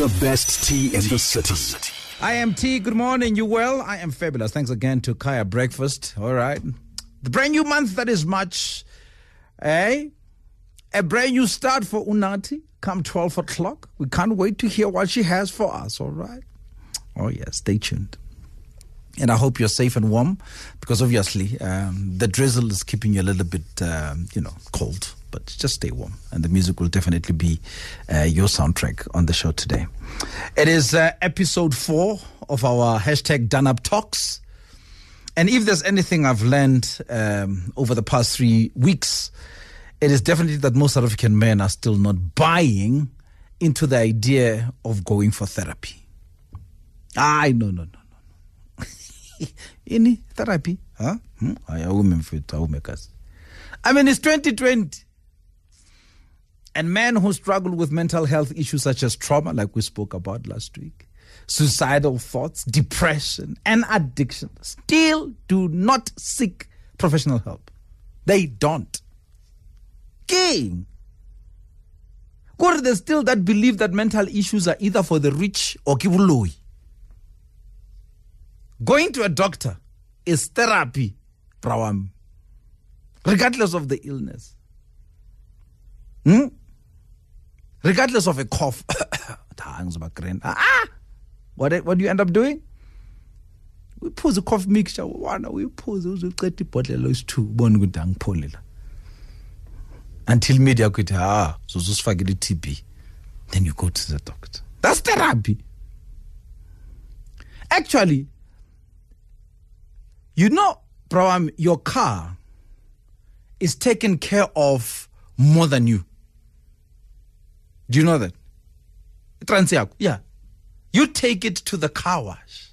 The best tea in the city. I am T. Good morning. You well? I am fabulous. Thanks again to Kaya Breakfast. All right. The brand new month that is March. A brand new start for Unati come 12 o'clock. We can't wait to hear what she has for us. All right. Oh, yeah. Stay tuned. And I hope you're safe and warm because obviously the drizzle is keeping you a little bit, cold. But just stay warm. And the music will definitely be your soundtrack on the show today. It is episode 4 of our hashtag Done Up Talks. And if there's anything I've learned over the past 3 weeks, it is definitely that most South African men are still not buying into the idea of going for therapy. No. Any therapy? Huh? I mean, it's 2020. And men who struggle with mental health issues such as trauma, like we spoke about last week, suicidal thoughts, depression, and addiction, still do not seek professional help. They don't. King. There's still that belief that mental issues are either for the rich or kibuloi. Going to a doctor is therapy, Prawam, regardless of the illness. Regardless of a cough. What do you end up doing? We pause a cough mixture. We pause the bottle of 2 until media could so just forget the TB. Then you go to the doctor. That's therapy. Actually, Prawam, your car is taken care of more than you. Do you know that? Yeah. You take it to the car wash.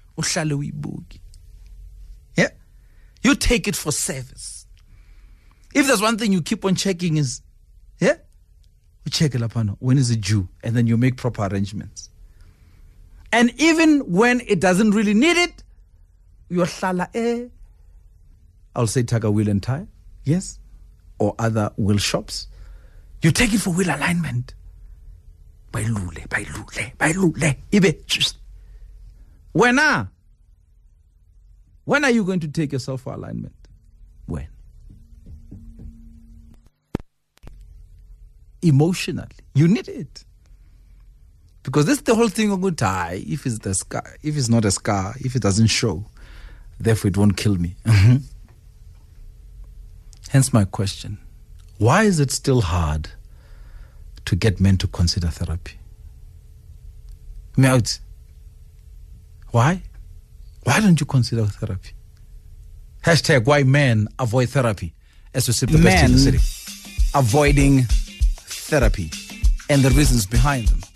Yeah. You take it for service. If there's one thing you keep on checking is, you check it up when is it due, and then you make proper arrangements. And even when it doesn't really need it, I'll say Taga Wheel and Tire, yes, or other wheel shops. You take it for wheel alignment. When are you going to take yourself for alignment? When? Emotionally, you need it. Because this is the whole thing of good tie. If it's the scar, if it's not a scar, if it doesn't show, therefore it won't kill me. Hence my question. Why is it still hard to get men to consider therapy? Why? Why don't you consider therapy? Hashtag why men avoid therapy. As we say, the best in the city. Avoiding therapy and the reasons behind them.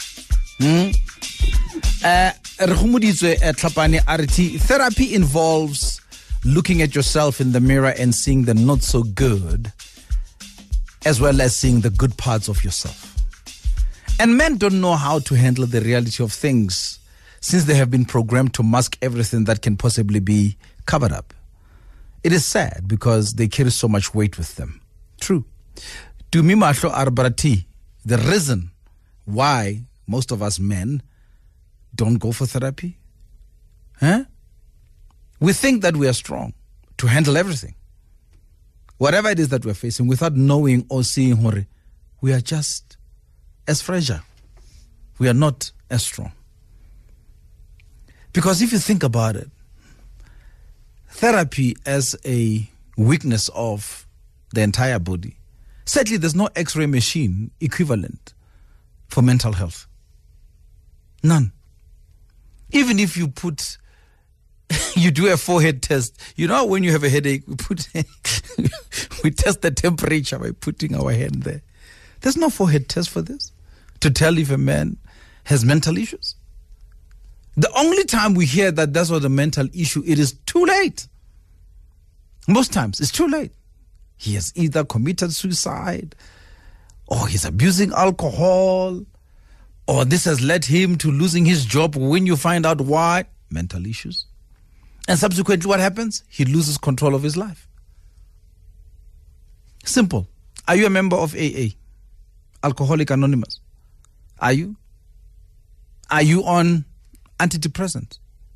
Therapy involves looking at yourself in the mirror and seeing the not so good, as well as seeing the good parts of yourself. And men don't know how to handle the reality of things since they have been programmed to mask everything that can possibly be covered up. It is sad because they carry so much weight with them. True. To me, the reason why most of us men don't go for therapy, we think that we are strong to handle everything. Whatever it is that we're facing, without knowing or seeing, we are just as fragile. We are not as strong. Because if you think about it, therapy as a weakness of the entire body, sadly there's no X-ray machine equivalent for mental health. None. Even if you you do a forehead test. You know, when you have a headache, we test the temperature by putting our hand there. There's no forehead test for this to tell if a man has mental issues. The only time we hear that that's what a mental issue, it is too late. Most times it's too late. He has either committed suicide, or he's abusing alcohol, or this has led him to losing his job. When you find out why, mental issues. And subsequently what happens? He loses control of his life. Simple. Are you a member of AA? Alcoholic Anonymous? Are you? Are you on antidepressant?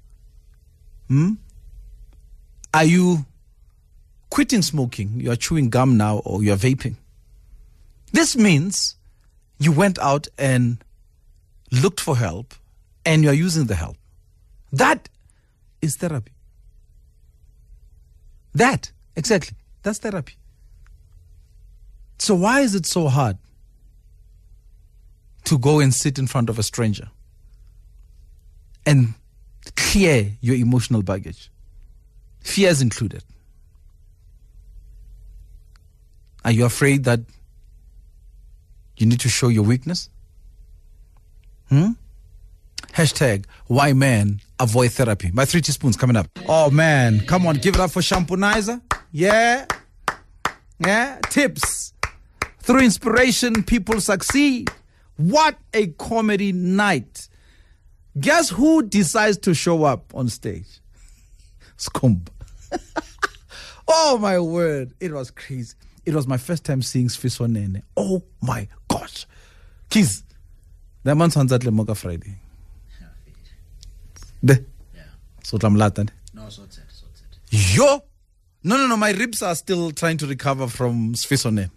Are you quitting smoking? You are chewing gum now, or you are vaping. This means you went out and looked for help and you are using the help. That is therapy. That, exactly. That's therapy. So why is it so hard to go and sit in front of a stranger and clear your emotional baggage? Fears included. Are you afraid that you need to show your weakness? Hashtag why men avoid therapy. My 3 teaspoons coming up. Oh man, come on, give it up for Shampoonizer. Yeah. Tips. Through inspiration, people succeed. What a comedy night. Guess who decides to show up on stage? Skumba. Oh my word, it was crazy. It was my first time seeing Sfiso Nene. Oh my gosh. Kids, that man's on Moka Friday. Yeah. So I'm Latin. No, so it's it. Yo! No, my ribs are still trying to recover from Sfiso Nene.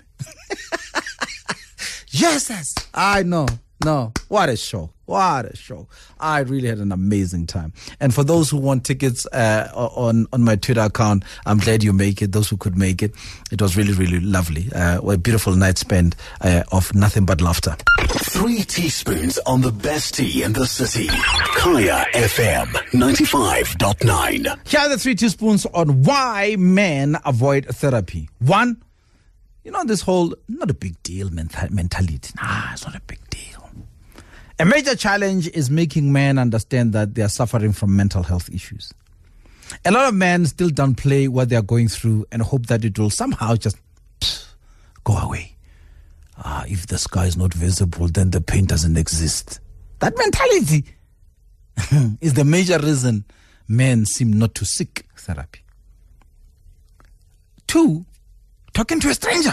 Yes. I know. No. What a show. I really had an amazing time. And for those who want tickets on my Twitter account, I'm glad you make it. Those who could make it. It was really, really lovely. A beautiful night spent of nothing but laughter. 3 teaspoons on the best tea in the city. Kaya FM 95.9. Here are the 3 teaspoons on why men avoid therapy. 1, this whole, not a big deal mentality. Nah, it's not a big deal. A major challenge is making men understand that they are suffering from mental health issues. A lot of men still downplay what they are going through and hope that it will somehow just go away. If the sky is not visible, then the pain doesn't exist. That mentality is the major reason men seem not to seek therapy. 2, talking to a stranger.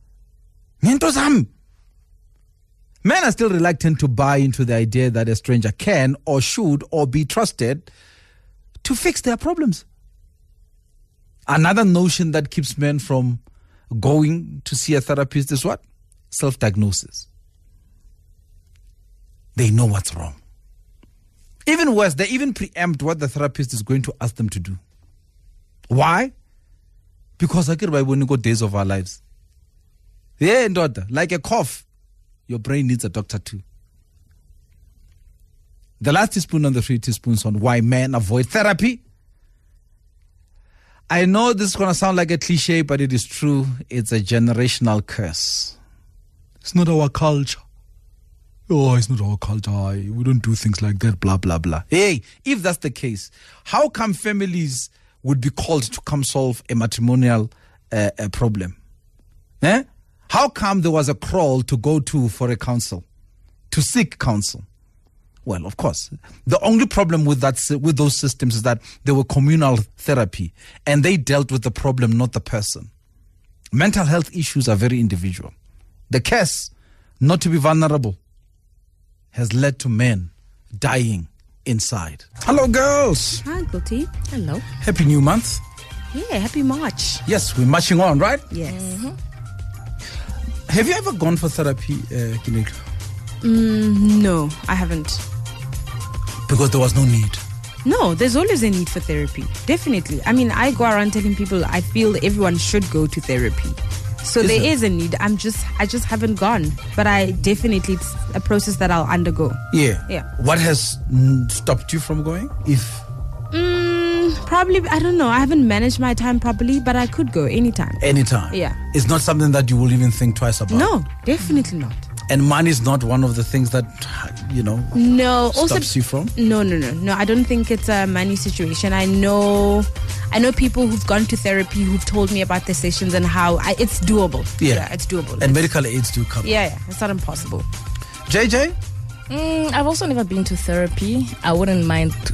Men are still reluctant to buy into the idea that a stranger can or should or be trusted to fix their problems. Another notion that keeps men from going to see a therapist is what? Self-diagnosis. They know what's wrong. Even worse, they even preempt what the therapist is going to ask them to do. Why? Because when we go days of our lives. Yeah, daughter, like a cough. Your brain needs a doctor too. The last teaspoon on the 3 teaspoons on why men avoid therapy. I know this is going to sound like a cliche, but it is true. It's a generational curse. It's not our culture. Oh, it's not our culture. We don't do things like that, blah, blah, blah. Hey, if that's the case, how come families would be called to come solve a matrimonial problem? How come there was a crawl to go to for a counsel, to seek counsel? Well, of course, the only problem with those systems is that they were communal therapy and they dealt with the problem, not the person. Mental health issues are very individual. The curse, not to be vulnerable, has led to men dying inside. Hello, girls. Hi, Guti. Hello. Happy new month. Yeah, happy March. Yes, we're marching on, right? Yes. Mm-hmm. Have you ever gone for therapy, Kineka? No, I haven't. Because there was no need. No, there's always a need for therapy. Definitely. I mean, I go around telling people I feel everyone should go to therapy. So there is a need. I just haven't gone. But it's a process that I'll undergo. Yeah. What has stopped you from going? Probably, I don't know. I haven't managed my time properly, but I could go anytime. Anytime? Yeah. It's not something that you will even think twice about? No, definitely not. And money is not one of the things that, stops you from? No. I don't think it's a money situation. I know people who've gone to therapy who've told me about the sessions and how it's doable. Yeah, it's doable. And medical aids do come. Yeah, it's not impossible. JJ? I've also never been to therapy. I wouldn't mind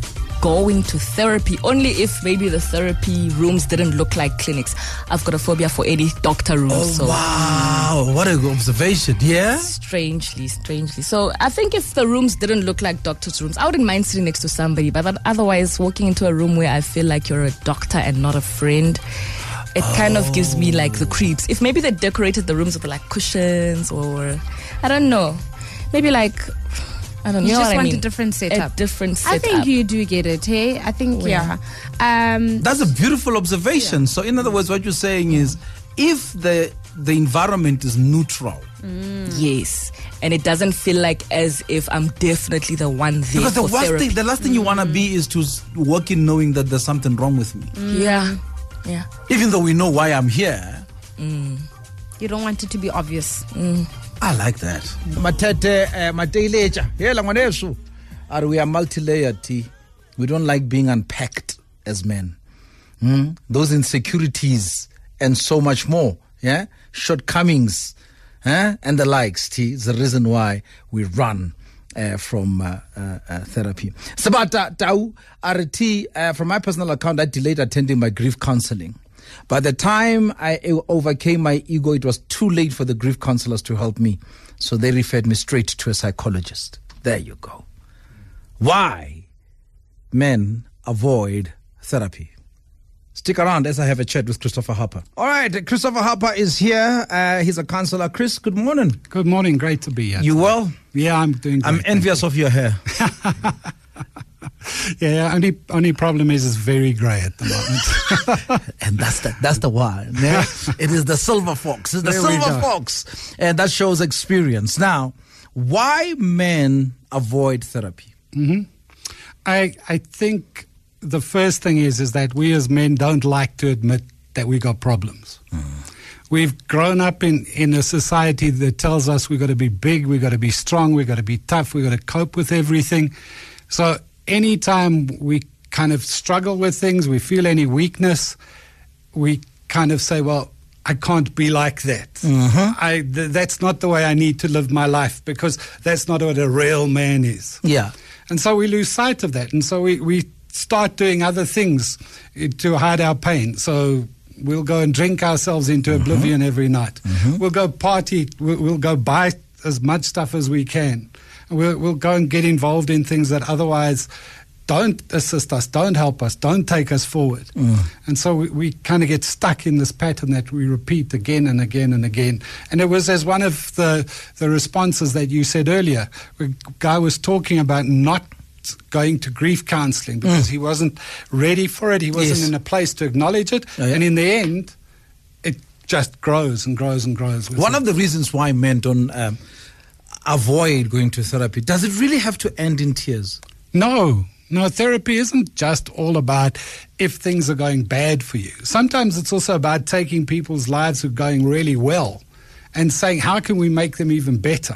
going to therapy, only if maybe the therapy rooms didn't look like clinics. I've got a phobia for any doctor room. Oh, wow. What an observation. Yeah? Strangely. So I think if the rooms didn't look like doctor's rooms, I wouldn't mind sitting next to somebody. But otherwise, walking into a room where I feel like you're a doctor and not a friend, it kind of gives me like the creeps. If maybe they decorated the rooms with like cushions or, I don't know, maybe like, I don't know. You just what want I mean? a different setup. I think you do get it, hey? I think, yeah. That's a beautiful observation. Yeah. So in other words, what you're saying is, if the environment is neutral. Yes. And it doesn't feel like as if I'm definitely the one there. Because the last thing you want to be is to walk in knowing that there's something wrong with me. Yeah. Even though we know why I'm here. You don't want it to be obvious. I like that. We are multi-layered. We don't like being unpacked as men. Those insecurities and so much more. Yeah, shortcomings, and the likes. Is the reason why we run from therapy. Sabata Tau RT. From my personal account, I delayed attending my grief counseling. By the time I overcame my ego, it was too late for the grief counselors to help me. So they referred me straight to a psychologist. There you go. Why men avoid therapy? Stick around as I have a chat with Christopher Harper. All right, Christopher Harper is here. He's a counselor. Chris, good morning. Good morning. Great to be here. You well? Yeah, I'm doing great. I'm envious of your hair. Yeah, only problem is it's very grey at the moment. And that's the one. Yeah? It is the silver fox. It's the silver fox. And that shows experience. Now, why men avoid therapy? I think the first thing is that we as men don't like to admit that we got problems. We've grown up in a society that tells us we've got to be big, we've got to be strong, we've got to be tough, we've got to cope with everything. So anytime we kind of struggle with things, we feel any weakness, we kind of say, well, I can't be like that. That's not the way I need to live my life, because that's not what a real man is. Yeah. And so we lose sight of that. And so we start doing other things to hide our pain. So we'll go and drink ourselves into oblivion every night. We'll go party. We'll go buy as much stuff as we can. We'll go and get involved in things that otherwise don't assist us, don't help us, don't take us forward. And so we kind of get stuck in this pattern that we repeat again and again and again. And it was as one of the responses that you said earlier. A guy was talking about not going to grief counseling because he wasn't ready for it. He wasn't in a place to acknowledge it. And in the end, it just grows and grows and grows. One of the reasons why men don't avoid going to therapy, does it really have to end in tears? No, therapy isn't just all about if things are going bad for you. Sometimes it's also about taking people's lives who are going really well and saying, how can we make them even better?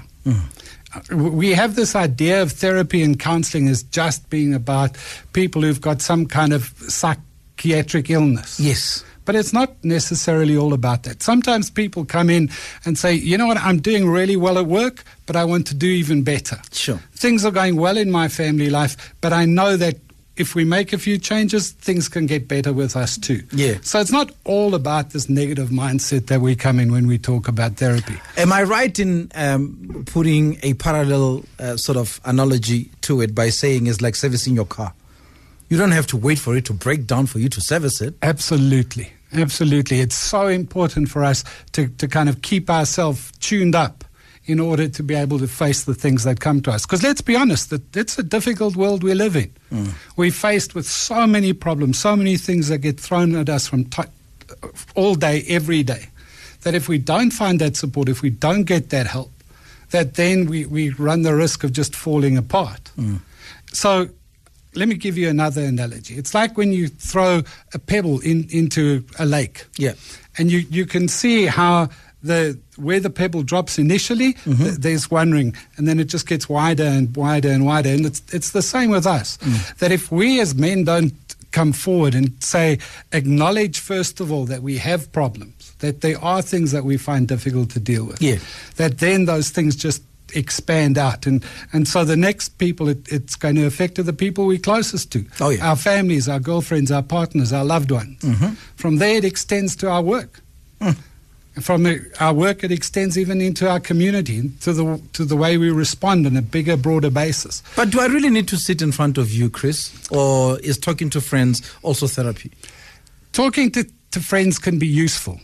We have this idea of therapy and counseling as just being about people who've got some kind of psychiatric illness. Yes. But it's not necessarily all about that. Sometimes people come in and say, you know what, I'm doing really well at work, but I want to do even better. Sure. Things are going well in my family life, but I know that if we make a few changes, things can get better with us too. Yeah. So it's not all about this negative mindset that we come in when we talk about therapy. Am I right in putting a parallel sort of analogy to it by saying it's like servicing your car? You don't have to wait for it to break down for you to service it. Absolutely. It's so important for us to kind of keep ourselves tuned up in order to be able to face the things that come to us. Because let's be honest, it's a difficult world we live in. We're faced with so many problems, so many things that get thrown at us from all day, every day, that if we don't find that support, if we don't get that help, that then we run the risk of just falling apart. So let me give you another analogy. It's like when you throw a pebble into a lake. Yeah. And you can see how where the pebble drops initially, there's one ring, and then it just gets wider and wider and wider. And it's the same with us. That if we as men don't come forward and say, acknowledge first of all that we have problems, that there are things that we find difficult to deal with, that then those things just expand out. And so the next people it's going to affect are the people we're closest to. Oh, yeah. Our families, our girlfriends, our partners, our loved ones. From there, it extends to our work. From our work, it extends even into our community, to the way we respond on a bigger, broader basis. But do I really need to sit in front of you, Chris? Or is talking to friends also therapy? Talking to friends can be useful,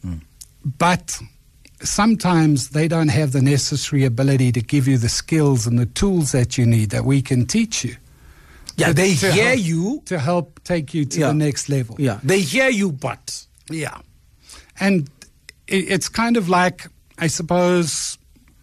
but sometimes they don't have the necessary ability to give you the skills and the tools that you need that we can teach you. Yeah, they hear you. To help take you to the next level. Yeah, they hear you, but... Yeah. And it's kind of like, I suppose,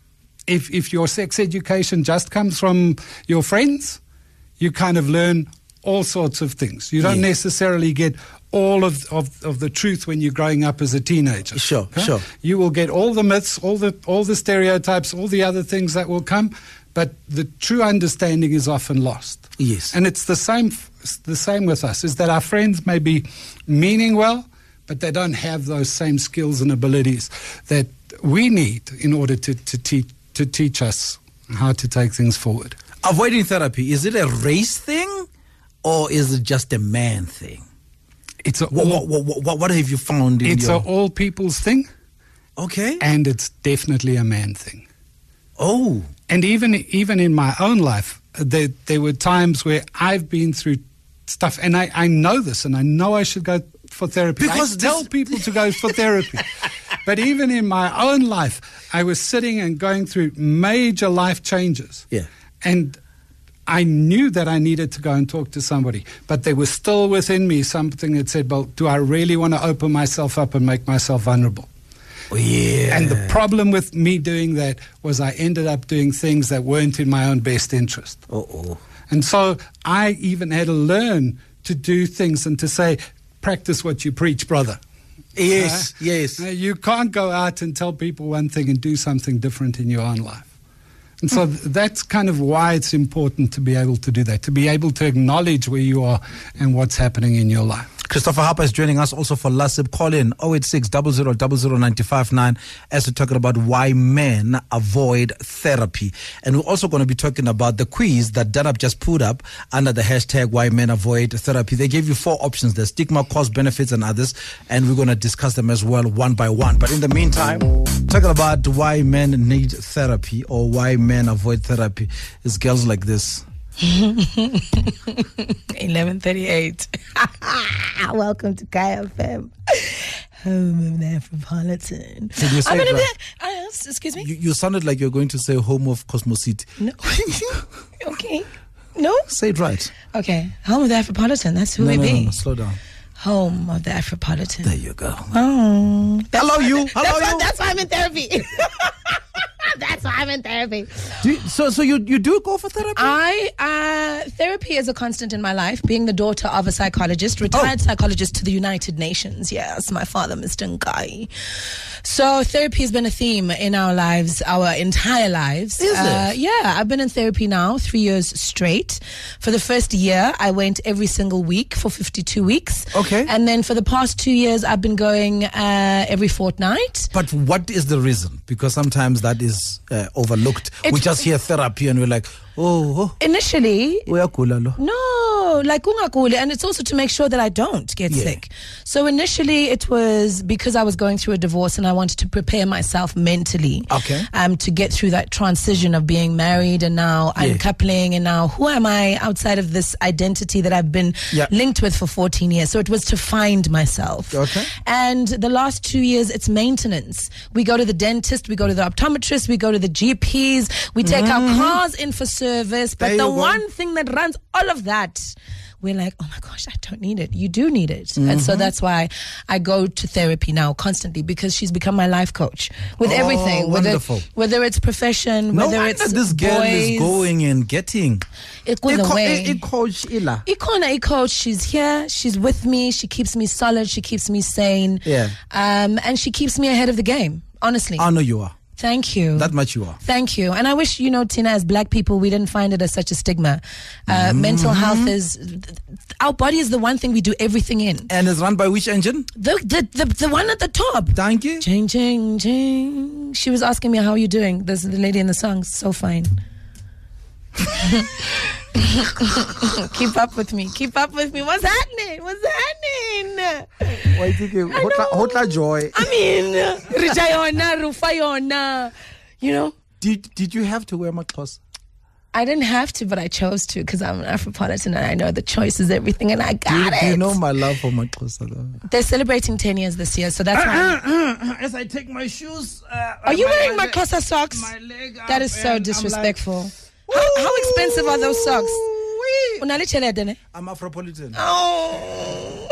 if your sex education just comes from your friends, you kind of learn all sorts of things. You don't necessarily get all of the truth when you're growing up as a teenager. Sure. You will get all the myths, all the stereotypes, all the other things that will come, but the true understanding is often lost. Yes. And it's the same with us, is that our friends may be meaning well, but they don't have those same skills and abilities that we need in order to teach us how to take things forward. Avoiding therapy, is it a race thing or is it just a man thing? What have you found? It's an all people's thing. Okay. And it's definitely a man thing. Oh. And even in my own life, there were times where I've been through stuff, and I know this, and I know I should go for therapy. Because I tell people to go for therapy. But even in my own life, I was sitting and going through major life changes. Yeah. And I knew that I needed to go and talk to somebody, but there was still within me something that said, well, do I really want to open myself up and make myself vulnerable? Oh, yeah. And the problem with me doing that was I ended up doing things that weren't in my own best interest. Uh-oh. And so I even had to learn to do things and to say, practice what you preach, brother. Yes, yes. You can't go out and tell people one thing and do something different in your own life. And so that's kind of why it's important to be able to do that, to be able to acknowledge where you are and what's happening in your life. Christopher Harper is joining us also for Lasip. Call in 086 00 959 as we're talking about why men avoid therapy. And we're also going to be talking about the quiz that Danap just put up under the hashtag why men avoid therapy. They gave you 4 options: the stigma, cost, benefits, and others. And we're going to discuss them as well one by one. But in the meantime, talking about why men need therapy or why men avoid therapy is girls like this. 11:38. Welcome to Kaya FM, home of the Afropolitan. Did you say it right? Excuse me? You sounded like you're going to say home of Cosmo City. No. Okay. No? Say it right. Okay. Home of the Afropolitan. That's who we be. No, slow down. Home of the Afropolitan. There you go. Oh. Hello, you. That's why I'm in therapy. That's why I'm in therapy. So you do go for therapy? Therapy is a constant in my life. Being the daughter of a psychologist, retired psychologist to the United Nations. Yes, my father, Mr. Nkai. So therapy has been a theme in our lives, our entire lives. Is it? Yeah, I've been in therapy now 3 years straight. For the first year, I went every single week for 52 weeks. Okay. And then for the past 2 years, I've been going every fortnight. But what is the reason? Because sometimes that is overlooked. We just hear therapy and we're like, initially, no, like ungaguli, and it's also to make sure that I don't get sick. So initially it was because I was going through a divorce and I wanted to prepare myself mentally to get through that transition of being married and now uncoupling, and now who am I outside of this identity that I've been linked with for 14 years. So it was to find myself. And the last 2 years it's maintenance. We go to the dentist, we go to the optometrist, we go to the GPs, we take our cars in for service, but the one thing that runs all of that, we're like, oh my gosh, I don't need it. You do need it. And so that's why I go to therapy now constantly, because she's become my life coach with everything. Whether it's profession, whether it's this girl is going and getting coach. She's here, she's with me, she keeps me solid, she keeps me sane. And she keeps me ahead of the game, honestly. I know you are. Thank you. That much you are. Thank you. And I wish, Tina, as black people, we didn't find it as such a stigma. Mental health is, our body is the one thing we do everything in. And it's run by which engine? The one at the top. Thank you. Ching, ching, ching. She was asking me, how are you doing? There's the lady in the song. So fine. Keep up with me. What's happening? Why Hotla joy. I mean, Rijayona, Rufayona. Did you have to wear my clothes? I didn't have to, but I chose to because I'm an Afropolitan and I know the choice is everything, and I got it. Do you know my love for my clothes? They're celebrating 10 years this year, so that's why. As I take my shoes. Are you wearing my Xhosa socks? My leg up, that is so disrespectful. How expensive are those socks? I'm Afropolitan. Oh.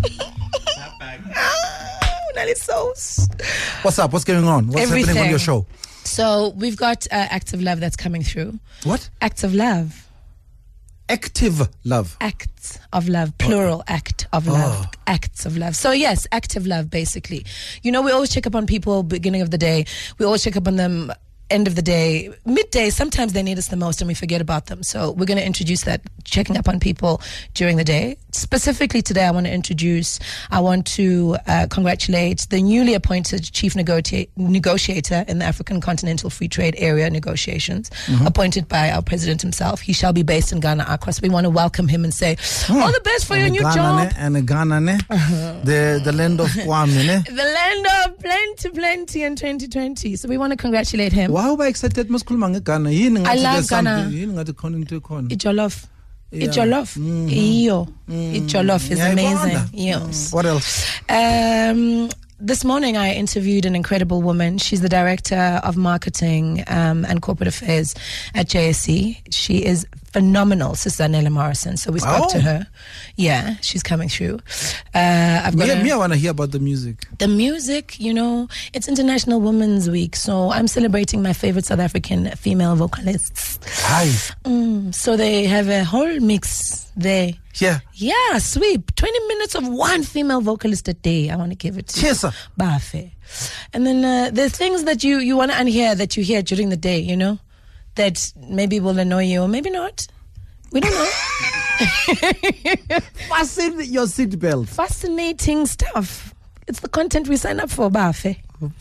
What's up? What's going on? What's happening on your show? So we've got Acts of Love that's coming through. What? Acts of Love. Active love. Acts of love, plural act of love, acts of love. So yes, active love, basically. We always check up on people beginning of the day. We always check up on them end of the day, midday. Sometimes they need us the most and we forget about them. So we're going to introduce that, checking up on people during the day. Specifically today, I want to congratulate the newly appointed chief negotiator in the African Continental Free Trade Area negotiations, appointed by our president himself. He shall be based in Ghana, Accra. So we want to welcome him and say, all the best for your new job. And Ghana, the land of Kwame. The land of plenty in 2020. So we want to congratulate him. Why are excited? I love Ghana. Ijolof. Ijolof. Ijolof is amazing. Yes. What else? This morning I interviewed an incredible woman. She's the director of marketing and corporate affairs at JSE. She is phenomenal, Sister Nella Morrison. So we spoke to her. Yeah, she's coming through. I want to hear about the music. The music, it's International Women's Week. So I'm celebrating my favorite South African female vocalists. Hi. So they have a whole mix there. Yeah, sweep. 20 minutes of one female vocalist a day. I want to give it to yes, you. Bafe. And then there's things that you want to unhear that you hear during the day, that maybe will annoy you or maybe not. We don't know. Fasten your seatbelt. Fascinating stuff. It's the content we sign up for, Bafe.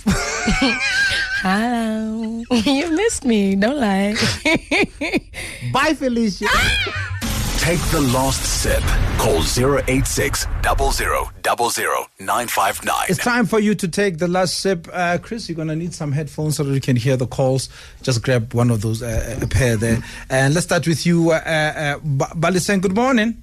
Hello. You missed me, don't lie. Bye, Felicia. Take the last sip. Call 086 00 959. It's time for you to take the last sip. Chris, you're going to need some headphones so that you can hear the calls. Just grab one of those, a pair there. And let's start with you, Baliseng. Good morning.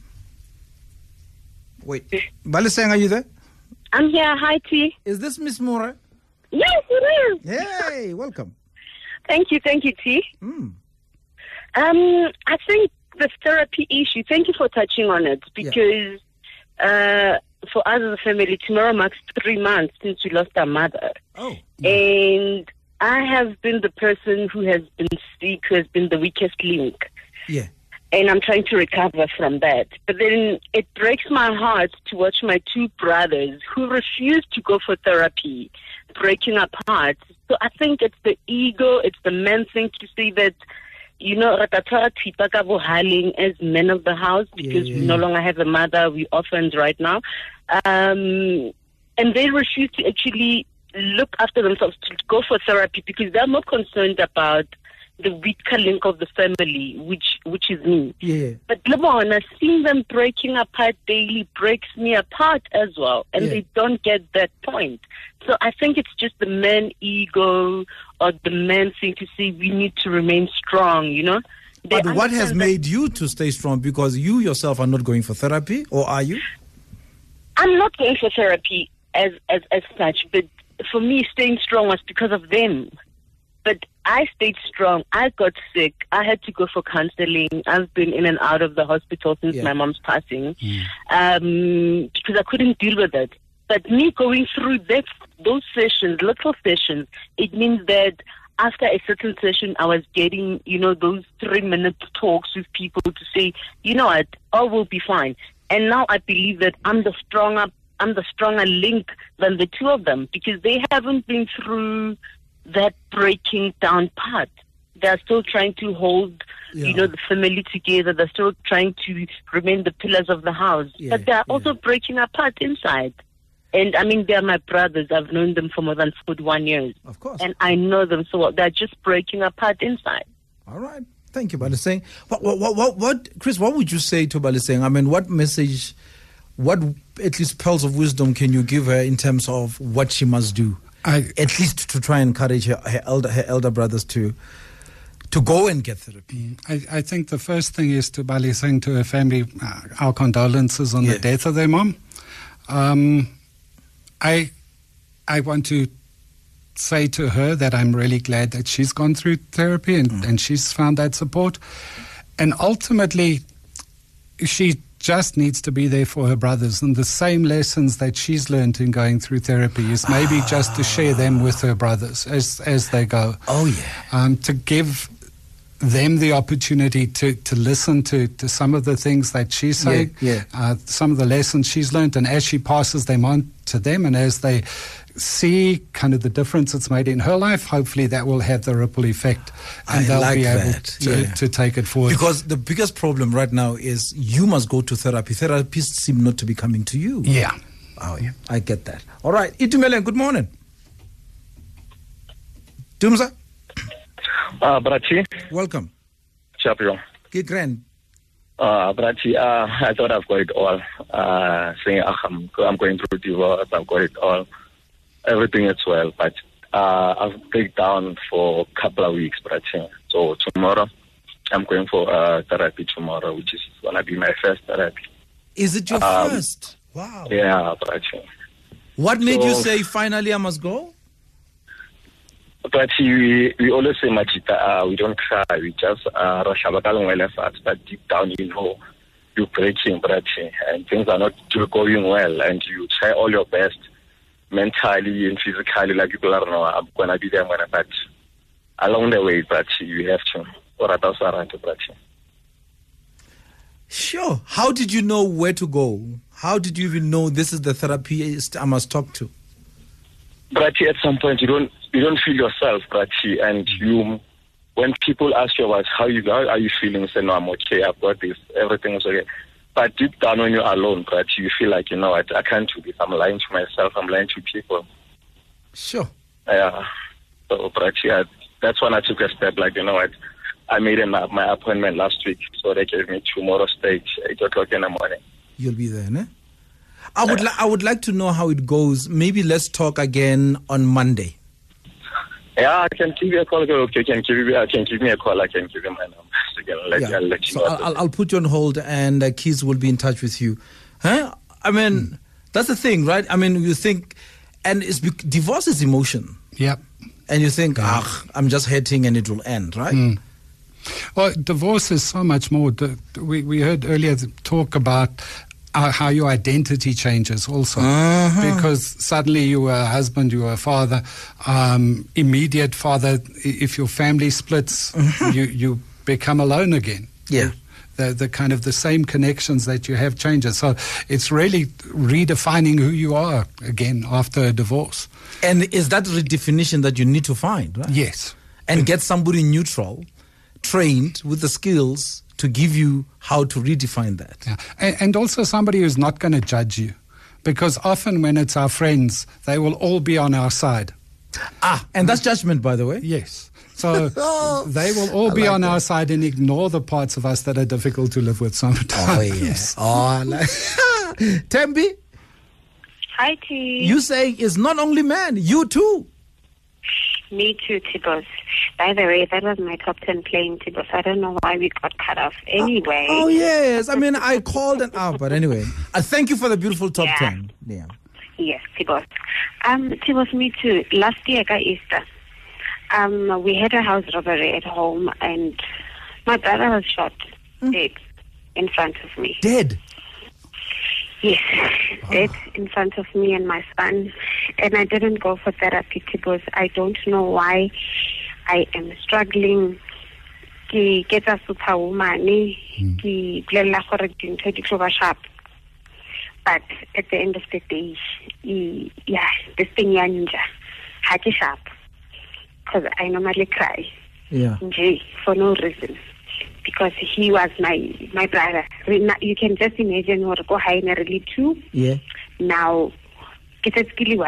Wait. Baliseng, are you there? I'm here. Hi, T. Is this Miss Moore? Yes, it is. Hey, welcome. Thank you, T. I think the therapy issue, thank you for touching on it, because for us as a family, tomorrow marks 3 months since we lost our mother. And I have been the person who has been sick, who has been the weakest link. Yeah. And I'm trying to recover from that. But then it breaks my heart to watch my 2 brothers who refuse to go for therapy breaking apart. So I think it's the ego, it's the man thing to say that, as men of the house, because we no longer have a mother, we're orphans right now. And they refuse to actually look after themselves, to go for therapy, because they're more concerned about the weaker link of the family, which is me. Yeah. But Lebona, seeing them breaking apart daily breaks me apart as well, and they don't get that point. So I think it's just the man ego or the man thing to say we need to remain strong, But what has made you to stay strong? Because you yourself are not going for therapy, or are you? I'm not going for therapy as such, but for me, staying strong was because of them. But I stayed strong. I got sick. I had to go for counseling. I've been in and out of the hospital since my mom's passing, because I couldn't deal with it. But me going through those sessions, little sessions, it means that after a certain session, I was getting, those 3-minute talks with people to say, what, all will be fine. And now I believe that I'm the stronger link than the 2 of them, because they haven't been through that breaking down part. They're still trying to hold, the family together. They're still trying to remain the pillars of the house. But they're also breaking apart inside. And I mean, they're my brothers. I've known them for more than 41 years. Of course. And I know them so well. They're just breaking apart inside. All right. Thank you, Baliseng. What, Chris, what would you say to Baliseng? I mean, what message, what at least pearls of wisdom can you give her in terms of what she must do? At least to try and encourage her elder brothers to go and get therapy. I think the first thing is to Baliseng, to her family, our condolences on the death of their mom. I want to say to her that I'm really glad that she's gone through therapy and she's found that support. And ultimately, she just needs to be there for her brothers, and the same lessons that she's learned in going through therapy is maybe just to share them with her brothers as they go. Oh, yeah. To give them the opportunity to listen to some of the things that she's saying, some of the lessons she's learned, and as she passes them on to them, and as they see kind of the difference it's made in her life, hopefully that will have the ripple effect, and they'll be able to take it forward. Because the biggest problem right now is you must go to therapy. Therapists seem not to be coming to you. Yeah. Oh, yeah. I get that. All right. Itumelen, good morning. Tumza? Brachi. Welcome. Champion. Get grand. Brachi, I thought I've got it all. Saying I'm going through divorce, I've got it all. Everything is well, but I've break down for a couple of weeks, Brachi. So tomorrow, I'm going for therapy tomorrow, which is going to be my first therapy. Is it your first? Wow. Yeah, Brachi. What made you say, finally I must go? But we always say, Machita, we don't cry, we just but deep down, you're breaking, and things are not going well, and you try all your best, mentally and physically, like people are, no, I'm going to be there, but along the way, you have to. Sure. How did you know where to go? How did you even know this is the therapist I must talk to? Brachi, at some point you don't feel yourself, Brachi, and when people ask you about how are you feeling, you say, no, I'm okay, I've got this, everything is okay. But deep down when you're alone, Brachi, you feel like, I can't do this, I'm lying to myself, I'm lying to people. Sure. Yeah. So, Brachi, that's when I took a step, like, I made my appointment last week, so they gave me tomorrow stage, 8 o'clock in the morning. You'll be there, ne? I would like to know how it goes. Maybe let's talk again on Monday. Yeah, I can give you a call. Okay, can give me a call. I can give you my number. I'll let you know. I'll put you on hold, and Keys will be in touch with you. Huh? I mean, that's the thing, right? I mean, you think, and divorce is emotion. Yep. And you think, I'm just hurting and it will end, right? Well, divorce is so much more. We heard earlier talk about how your identity changes also, because suddenly you are a husband, you are a father, immediate father. If your family splits, you become alone again. Yeah. The kind of the same connections that you have changes. So it's really redefining who you are again after a divorce. And is that redefinition that you need to find, right? Yes. And get somebody neutral, trained with the skills to give you how to redefine that. Yeah. And also somebody who's not going to judge you. Because often when it's our friends, they will all be on our side. And that's judgment, by the way. Yes. So they will all be on our side and ignore the parts of us that are difficult to live with sometimes. Oh, yeah. Tembi? Hi, T. You say it's not only men, you too. Me too, Tibos. By the way, that was my top 10 playing, Tibos. I don't know why we got cut off. Anyway. Oh, yes. I mean, I called and out, but anyway. Thank you for the beautiful top 10. Yeah. Yes, Tibos. Tibos, me too. Last year, Easter, we had a house robbery at home, and my brother was shot dead in front of me. Dead? Yes, dead in front of me and my son. And I didn't go for therapy because I don't know why I am struggling. Ke get superwoman, ke plela gore dintho di tlo ba sharp. But at the end of the day, this thing ya ninja, ha ke sharp. because I normally cry. Yeah. For no reason. Because he was my brother. You can just imagine what go high really too. Yeah. Now, everything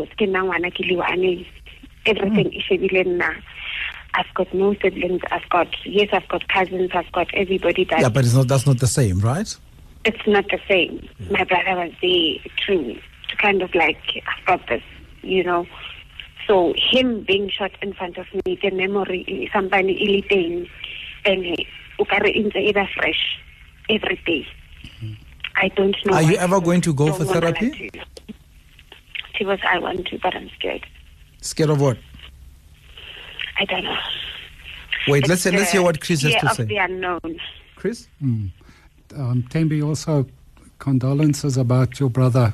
is now. I've got no siblings. I've got cousins. I've got everybody. Yeah, but that's not the same, right? It's not the same. Yeah. My brother was there to kind of like, I've got this, So him being shot in front of me, the memory, somebody irritating, and either fresh every day. I don't know. Are you ever going to go for therapy? I want to, but I'm scared. Scared of what? I don't know. Wait, let's hear what Chris has to say. Of the unknown. Chris? Tembi, also condolences about your brother.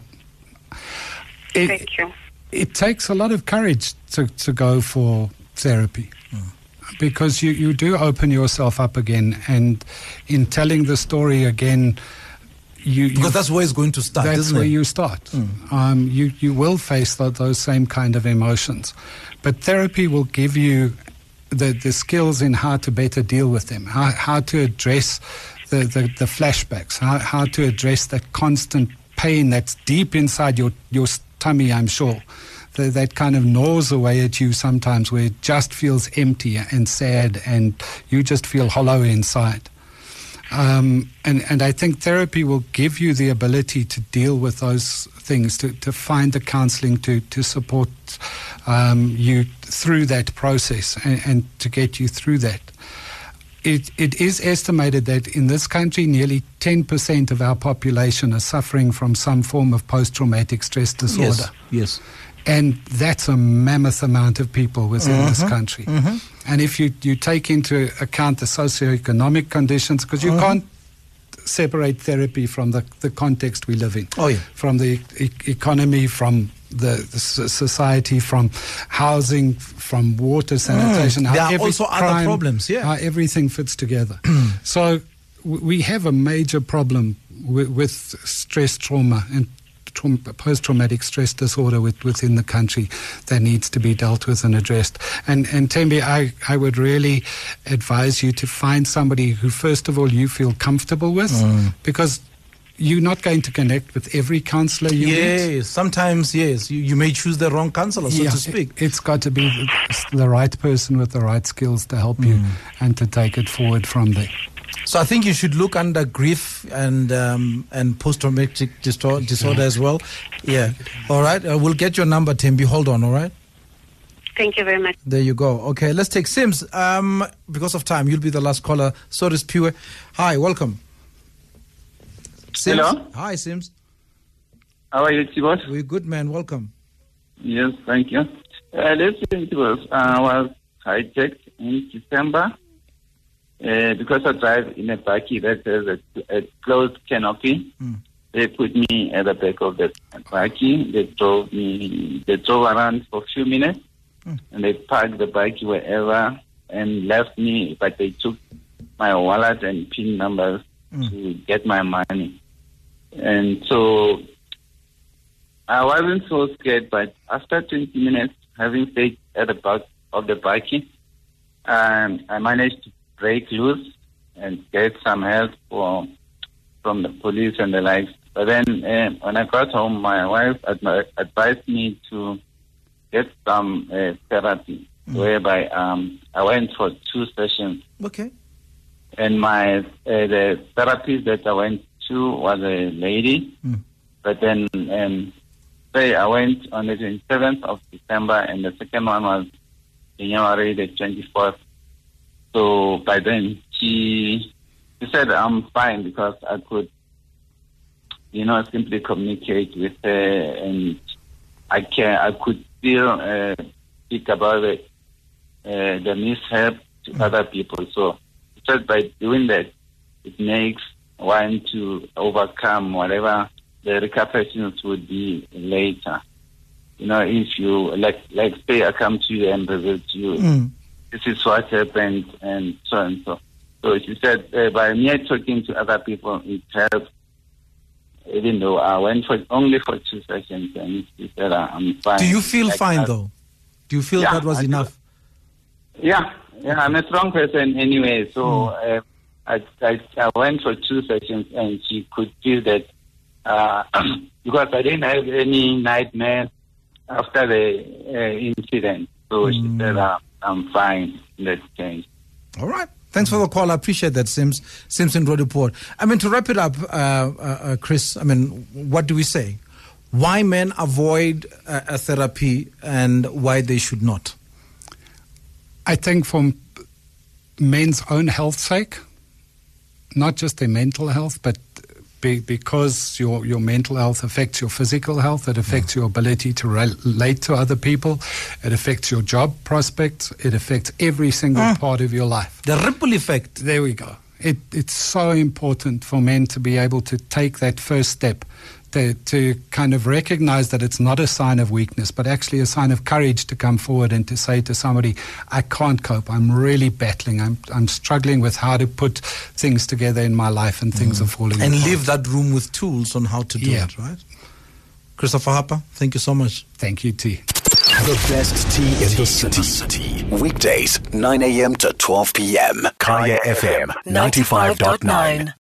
Thank you. It takes a lot of courage to go for therapy. Because you do open yourself up again, and in telling the story again, because that's where it's going to start. That's where you start. You will face those same kind of emotions, but therapy will give you the skills in how to better deal with them, how to address the flashbacks, how to address that constant pain that's deep inside your tummy, I'm sure. That kind of gnaws away at you sometimes, where it just feels empty and sad and you just feel hollow inside. And I think therapy will give you the ability to deal with those things, to find the counseling to support you through that process and to get you through that. It is estimated that in this country, nearly 10% of our population are suffering from some form of post-traumatic stress disorder. Yes. And that's a mammoth amount of people within this country. And if you take into account the socioeconomic conditions, because you can't separate therapy from the context we live in, from the economy, from the society, from housing, from water, sanitation. There are also other problems, how everything fits together. So we have a major problem with stress trauma and post-traumatic stress disorder within the country that needs to be dealt with and addressed. And Tembi, I would really advise you to find somebody who, first of all, you feel comfortable with, because you're not going to connect with every counselor you meet. Sometimes, you may choose the wrong counsellor, so to speak. It's got to be the right person with the right skills to help you and to take it forward from there. So I think you should look under grief and post-traumatic disorder as well. Yeah. All right. We'll get your number, Tembi. Hold on, all right? Thank you very much. There you go. Okay, let's take Sims. Because of time, you'll be the last caller. So is Pure. Hi, welcome. Sims. Hello. Hi, Sims. How are you, Tibos? We're good, man. Welcome. Yes, thank you. Listen, Tibos, I was hijacked in December. Because I drive in a bakkie that has a closed canopy, they put me at the back of the bakkie. They drove around for a few minutes, and they parked the bakkie wherever and left me, but they took my wallet and PIN numbers to get my money. And so I wasn't so scared, but after 20 minutes, having stayed at the back of the bakkie, I managed to break loose and get some help from the police and the likes. But then when I got home, my wife advised me to get some therapy, whereby I went for 2 sessions. Okay. And the therapist that I went to was a lady. But then I went on the 27th of December, and the second one was January the 24th. So by then she said I'm fine because I could, simply communicate with her, and I could still speak about the mishap to other people. So just by doing that, it makes one to overcome whatever the repercussions would be later. If you like say I come to you and visit you. This is what happened, and so and so. So she said, by me talking to other people, it helped. Even though I went only for 2 sessions, and she said, I'm fine. Do you feel fine, though? Do you feel that was enough? Yeah, I'm a strong person anyway. So I went for 2 sessions, and she could feel that because I didn't have any nightmares after the incident. So she said, I'm fine. Let's change. All right. Thanks for the call. I appreciate that, Simpson Road Report. I mean, to wrap it up, Chris, I mean, what do we say? Why men avoid a therapy and why they should not? I think for men's own health's sake, not just their mental health, but because your mental health affects your physical health, it affects your ability to relate to other people, it affects your job prospects, it affects every single part of your life. The ripple effect. There we go. It's so important for men to be able to take that first step, to kind of recognize that it's not a sign of weakness, but actually a sign of courage to come forward and to say to somebody, I can't cope, I'm really battling, I'm struggling with how to put things together in my life, and things are falling and apart. leave that room with tools on how to do it, right? Christopher Harper, thank you so much. Thank you, T. The best tea in the city. Weekdays, 9 a.m. to 12 p.m. Kaya FM 95.9.